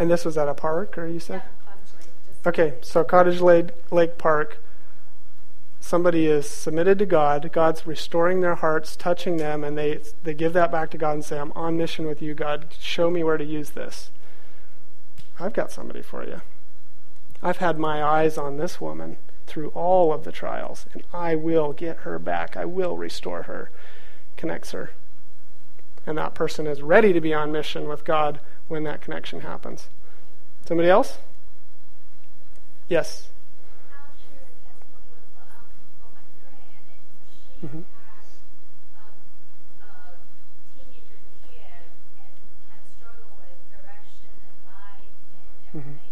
And this was at a park, or you said? Okay, so Cottage Lake, Lake Park. Somebody is submitted to God. God's restoring their hearts, touching them, and they they give that back to God and say, I'm on mission with you, God. Show me where to use this. I've got somebody for you. I've had my eyes on this woman through all of the trials, and I will get her back. I will restore her. Connects her. And that person is ready to be on mission with God when that connection happens. Somebody else? Yes. Mm-hmm. Mm-hmm.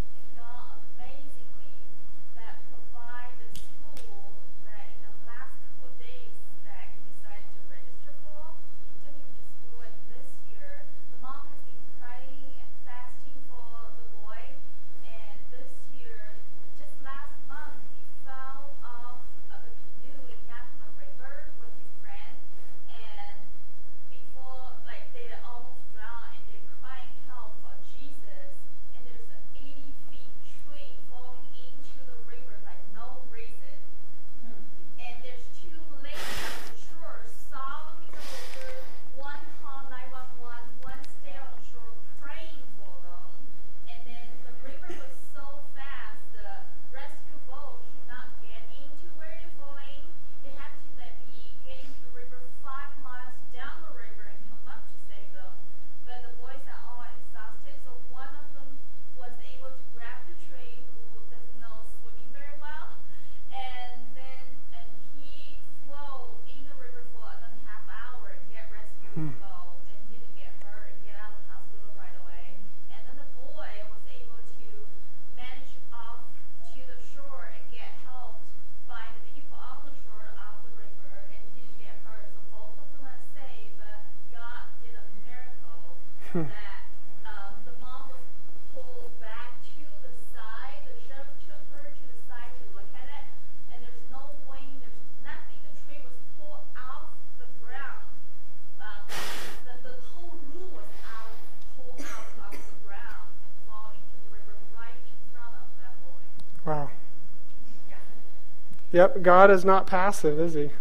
Hmm. that um, the mom was pulled back to the side. The sheriff took her to the side to look at it, and there's no wing, there's nothing. The tree was pulled out the ground. Uh, the, the whole room was out, pulled out of the ground and fall into the river right in front of that boy. Wow. Yeah. Yep, God is not passive, is he?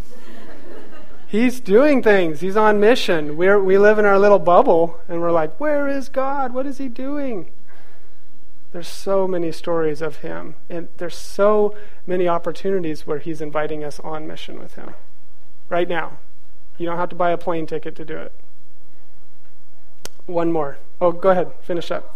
He's doing things. He's on mission. We're, we live in our little bubble, and we're like, where is God? What is he doing? There's so many stories of him, and there's so many opportunities where he's inviting us on mission with him. Right now. You don't have to buy a plane ticket to do it. One more. Oh, go ahead. Finish up.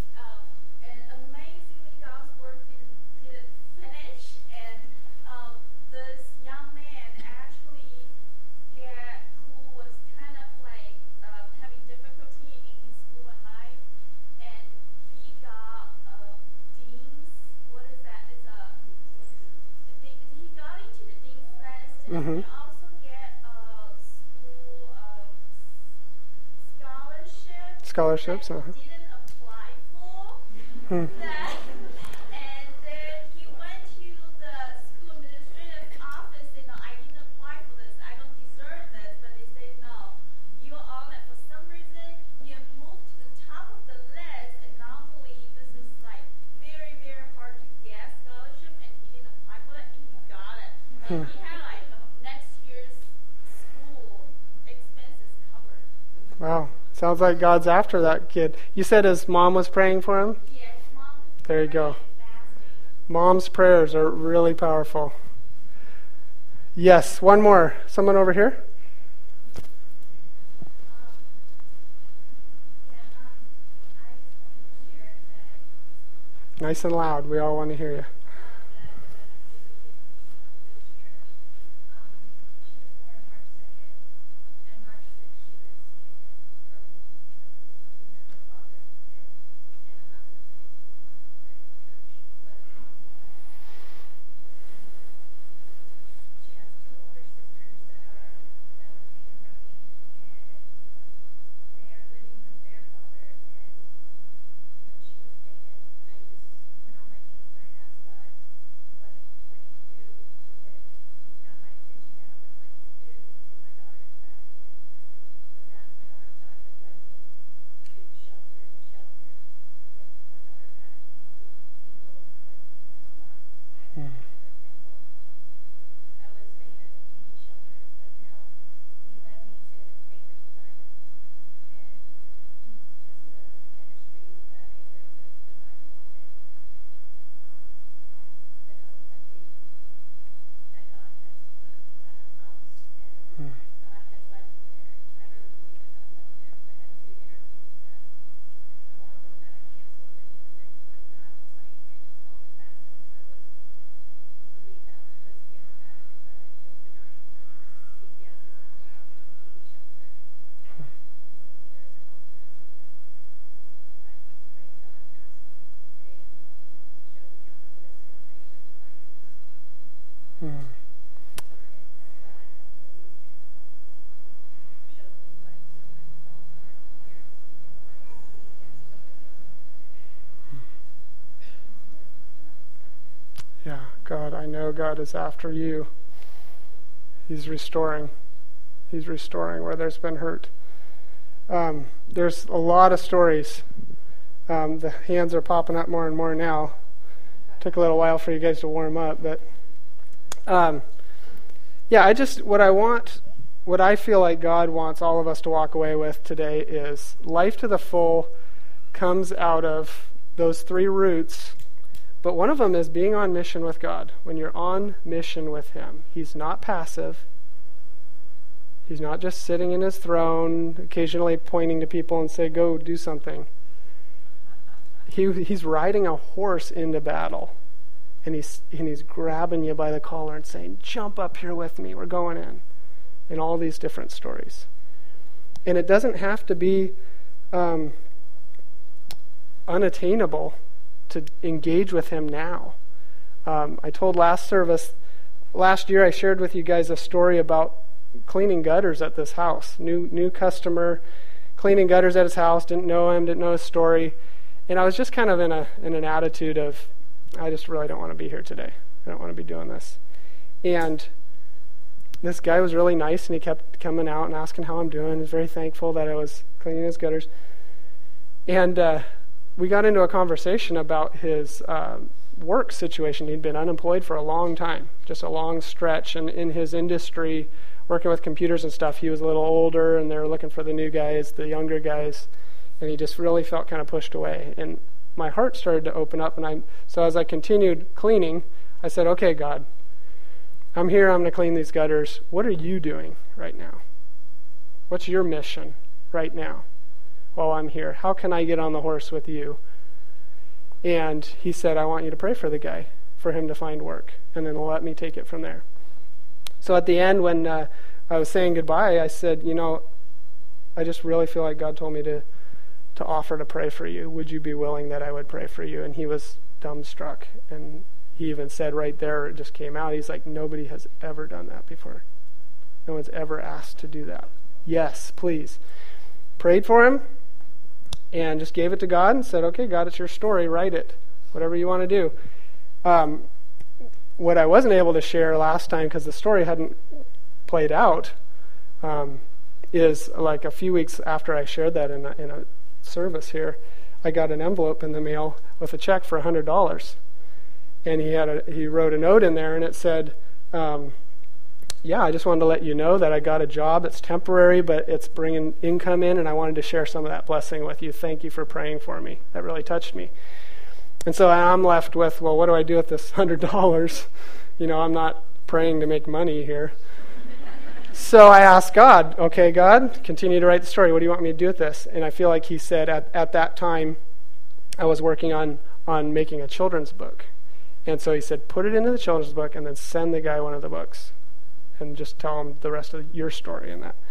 Mm-hmm. And also get a school uh, scholarship. Scholarships, that uh-huh. he didn't apply for. Hmm. That, and then he went to the school administrator's office and, you know, I didn't apply for this. I don't deserve this. But they say, no, you're on it for some reason. You moved to the top of the list, and normally this is like very, very hard to get scholarship, and he didn't apply for it, and he got it. And Hmm. he had like next year's school expenses covered. Wow. Sounds like God's after that kid. You said his mom was praying for him? Yes, mom. There you go. Mom's prayers are really powerful. Yes, one more. Someone over here? Nice and loud. We all want to hear you. know God is after you. He's restoring. He's restoring where there's been hurt. Um, there's a lot of stories. Um, the hands are popping up more and more now. Took a little while for you guys to warm up, but um, yeah, I just what I want, what I feel like God wants all of us to walk away with today is life to the full comes out of those three roots, but one of them is being on mission with God. When you're on mission with Him, He's not passive. He's not just sitting in His throne, occasionally pointing to people and say, "Go do something." He he's riding a horse into battle, and he's and he's grabbing you by the collar and saying, "Jump up here with me. We're going in." In all these different stories, and it doesn't have to be um, unattainable to engage with Him now. Um, I told last service last year I shared with you guys a story about cleaning gutters at this house. New new customer cleaning gutters at his house. Didn't know him. Didn't know his story. And I was just kind of in a in an attitude of, I just really don't want to be here today. I don't want to be doing this. And this guy was really nice, and he kept coming out and asking how I'm doing. He was very thankful that I was cleaning his gutters. And uh, we got into a conversation about his uh, work situation. He'd been unemployed for a long time, just a long stretch. And in his industry, working with computers and stuff, he was a little older, and they were looking for the new guys, the younger guys. And he just really felt kind of pushed away. And my heart started to open up. And I so as I continued cleaning, I said, "Okay, God, I'm here. I'm going to clean these gutters. What are you doing right now? What's your mission right now while I'm here? How can I get on the horse with you?" And he said, "I want you to pray for the guy, for him to find work, and then let me take it from there." So at the end, when uh, I was saying goodbye, I said, "You know, I just really feel like God told me to to offer to pray for you. Would you be willing that I would pray for you?" And he was dumbstruck. And he even said right there, it just came out, he's like, "Nobody has ever done that before. No one's ever asked to do that." Yes, please. Prayed for him and just gave it to God and said, "Okay, God, it's your story. Write it. Whatever you want to do." Um, what I wasn't able to share last time, because the story hadn't played out, um, is like a few weeks after I shared that in a, in a service here, I got an envelope in the mail with a check for one hundred dollars. And he had a, he wrote a note in there, and it said, um, "Yeah, I just wanted to let you know that I got a job. It's temporary, but it's bringing income in, and I wanted to share some of that blessing with you. Thank you for praying for me." That really touched me. And so I'm left with, well, what do I do with this one hundred dollars? You know, I'm not praying to make money here. So I asked God, "Okay, God, continue to write the story. What do you want me to do with this?" And I feel like he said at, at that time, I was working on, on making a children's book. And so he said, "Put it into the children's book and then send the guy one of the books and just tell him the rest of your story in that."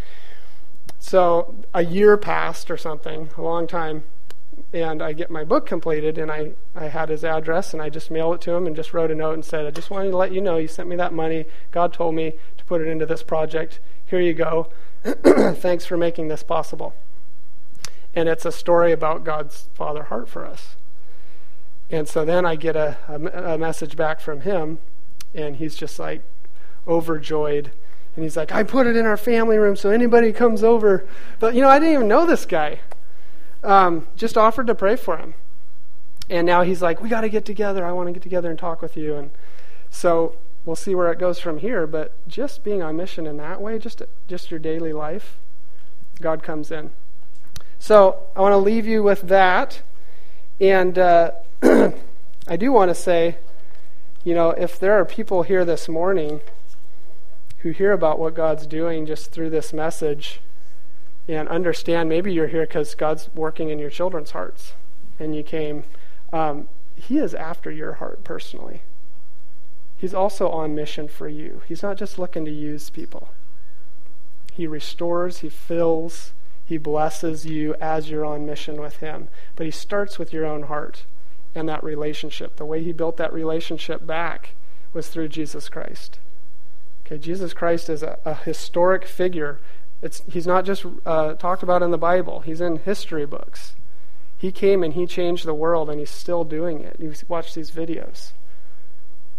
So a year passed or something, a long time, and I get my book completed, and I, I had his address, and I just mailed it to him and just wrote a note and said, "I just wanted to let you know you sent me that money. God told me to put it into this project. Here you go. Thanks for making this possible." And it's a story about God's Father heart for us. And so then I get a, a, a message back from him, and he's just like overjoyed. And he's like, "I put it in our family room so anybody comes over." But, you know, I didn't even know this guy. Um, just offered to pray for him. And now he's like, "We got to get together. I want to get together and talk with you." And so we'll see where it goes from here. But just being on mission in that way, just just your daily life, God comes in. So I want to leave you with that. And uh, I do want to say, you know, if there are people here this morning who hear about what God's doing just through this message and understand, maybe you're here because God's working in your children's hearts and you came, um, he is after your heart personally. He's also on mission for you. He's not just looking to use people. He restores, he fills, he blesses you as you're on mission with him. But he starts with your own heart and that relationship. The way he built that relationship back was through Jesus Christ. Okay, Jesus Christ is a, a historic figure. It's, he's not just uh, talked about in the Bible. He's in history books. He came and he changed the world, and he's still doing it. You watch these videos.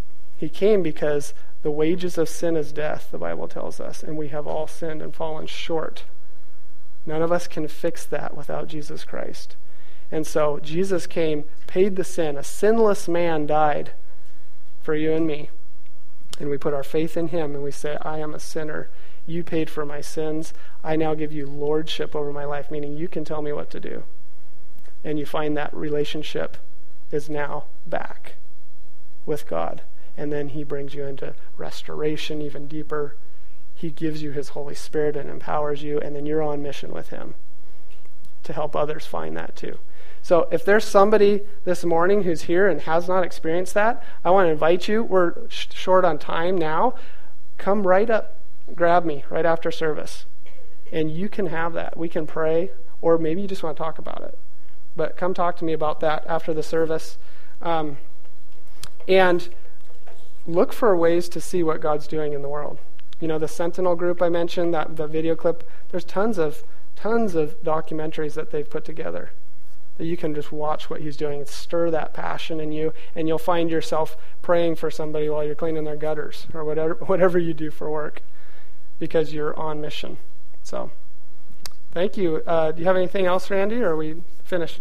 He came because the wages of sin is death, the Bible tells us, and we have all sinned and fallen short. None of us can fix that without Jesus Christ. And so Jesus came, paid the sin. A sinless man died for you and me. And we put our faith in him and we say, I am a sinner. You paid for my sins. I now give you lordship over my life, meaning you can tell me what to do. And you find that relationship is now back with God. And then he brings you into restoration even deeper. He gives you his Holy Spirit and empowers you, and then you're on mission with him to help others find that too. So if there's somebody this morning who's here and has not experienced that, I want to invite you. We're sh- short on time now. Come right up, grab me right after service. And you can have that. We can pray, or maybe you just want to talk about it. But come talk to me about that after the service. Um, and look for ways to see what God's doing in the world. You know, the Sentinel group I mentioned, that the video clip, there's tons of tons of documentaries that they've put together that you can just watch what he's doing and stir that passion in you, and you'll find yourself praying for somebody while you're cleaning their gutters or whatever whatever you do for work because you're on mission. So, thank you. Uh, do you have anything else, Randy, or are we finished?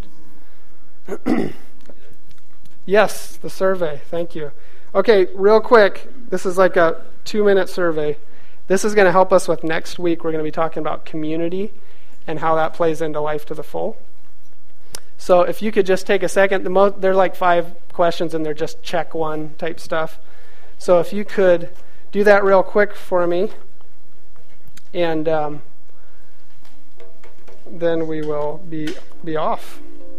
Yes, the survey. Thank you. Okay, real quick. This is like a two-minute survey. This is going to help us with next week. We're going to be talking about community and how that plays into life to the full. So if you could just take a second. The mo- they're like five questions, and they're just check one type stuff. So if you could do that real quick for me, and um, then we will be be off.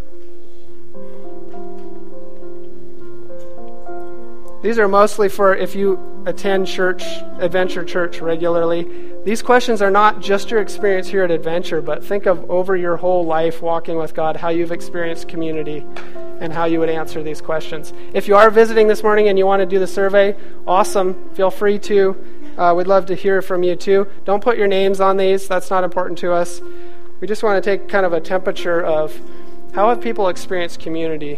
These are mostly for if you attend church, Adventure Church regularly. These questions are not just your experience here at Adventure, but think of over your whole life walking with God, how you've experienced community, and how you would answer these questions. If you are visiting this morning and you want to do the survey, awesome. Feel free to. Uh, we'd love to hear from you too. Don't put your names on these. That's not important to us. We just want to take kind of a temperature of how have people experienced community.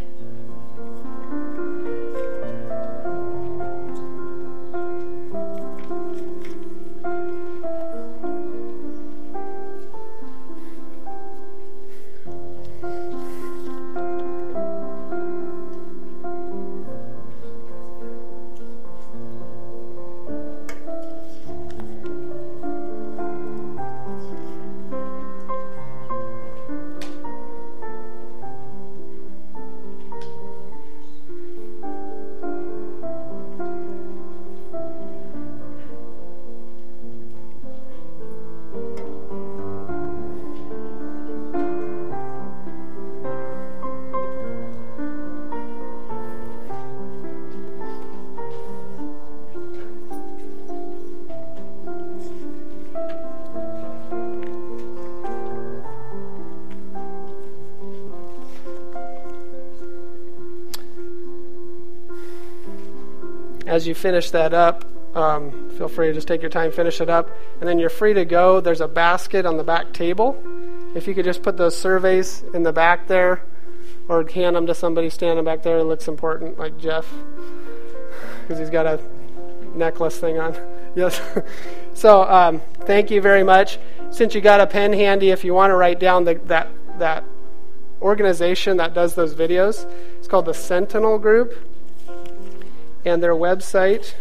As you finish that up, um, feel free to just take your time, finish it up, and then you're free to go. There's a basket on the back table. If you could just put those surveys in the back there, or hand them to somebody standing back there that looks important, like Jeff, because he's got a necklace thing on. Yes. So um, thank you very much. Since you got a pen handy, if you want to write down the, that that organization that does those videos, it's called the Sentinel Group. And their website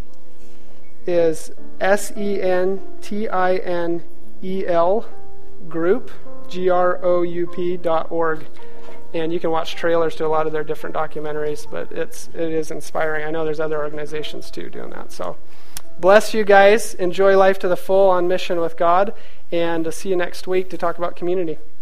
is S E N T I N E L group, G R O U P dot org. And you can watch trailers to a lot of their different documentaries, but it's it is inspiring. I know there's other organizations too doing that. So bless you guys. Enjoy life to the full on mission with God, and see you next week to talk about community.